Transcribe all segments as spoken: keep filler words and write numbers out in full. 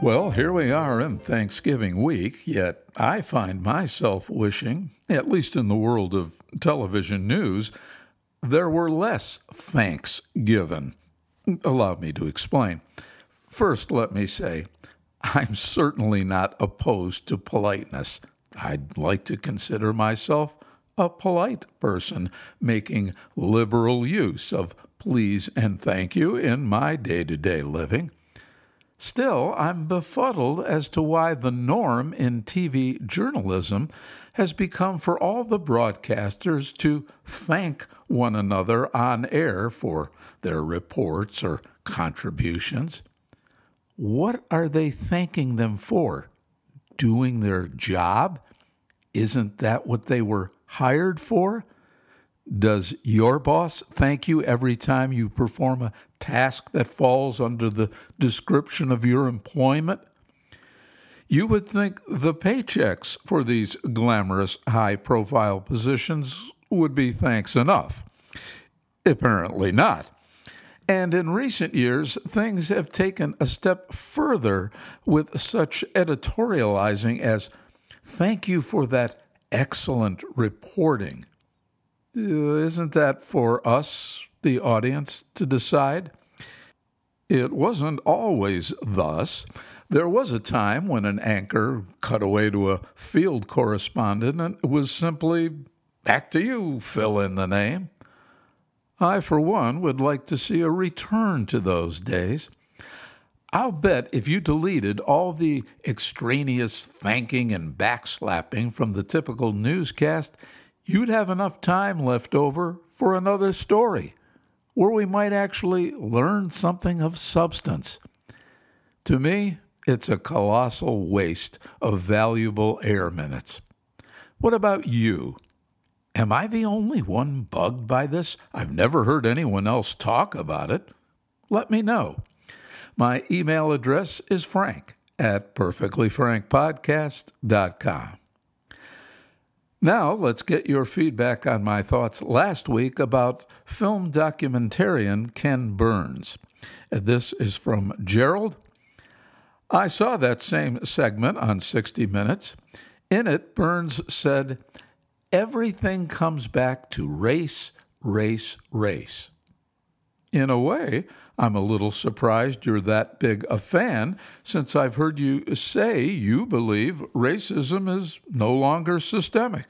Well, here we are in Thanksgiving week, yet I find myself wishing, at least in the world of television news, there were less thanks given. Allow me to explain. First, let me say, I'm certainly not opposed to politeness. I'd like to consider myself a polite person, making liberal use of please and thank you in my day-to-day living. Still, I'm befuddled as to why the norm in T V journalism has become for all the broadcasters to thank one another on air for their reports or contributions. What are they thanking them for? Doing their job? Isn't that what they were hired for? Does your boss thank you every time you perform a task that falls under the description of your employment? You would think the paychecks for these glamorous, high-profile positions would be thanks enough. Apparently not. And in recent years, things have taken a step further with such editorializing as, "Thank you for that excellent reporting." Isn't that for us, the audience, to decide? It wasn't always thus. There was a time when an anchor cut away to a field correspondent and it was simply, "Back to you, fill in the name." I, for one, would like to see a return to those days. I'll bet if you deleted all the extraneous thanking and backslapping from the typical newscast, you'd have enough time left over for another story, where we might actually learn something of substance. To me, it's a colossal waste of valuable air minutes. What about you? Am I the only one bugged by this? I've never heard anyone else talk about it. Let me know. My email address is frank at perfectly frank podcast dot com. Now, let's get your feedback on my thoughts last week about film documentarian Ken Burns. This is from Gerald. I saw that same segment on sixty minutes. In it, Burns said, "Everything comes back to race, race, race." In a way, I'm a little surprised you're that big a fan, since I've heard you say you believe racism is no longer systemic.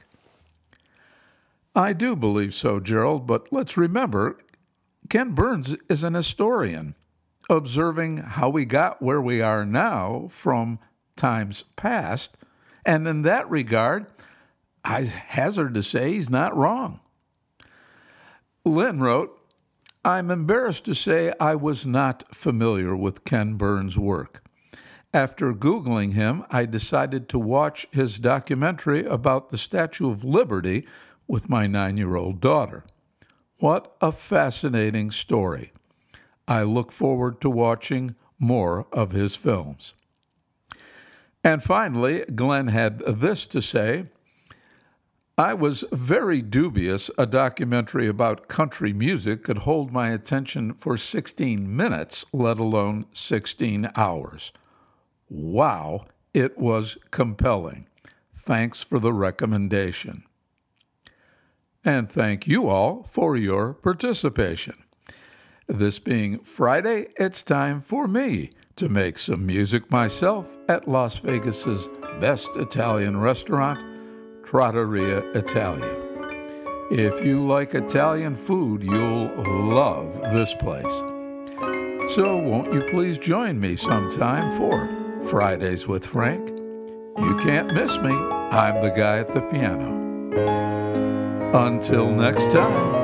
I do believe so, Gerald, but let's remember, Ken Burns is an historian, observing how we got where we are now from times past, and in that regard, I hazard to say he's not wrong. Lynn wrote, I'm embarrassed to say I was not familiar with Ken Burns' work. After Googling him, I decided to watch his documentary about the Statue of Liberty with my nine-year-old daughter. What a fascinating story. I look forward to watching more of his films. And finally, Glenn had this to say, I was very dubious a documentary about country music could hold my attention for sixteen minutes, let alone sixteen hours. Wow, it was compelling. Thanks for the recommendation. And thank you all for your participation. This being Friday, it's time for me to make some music myself at Las Vegas's best Italian restaurant, Trattoria Italia. If you like Italian food, you'll love this place. So won't you please join me sometime for Fridays with Frank? You can't miss me. I'm the guy at the piano. Until next time.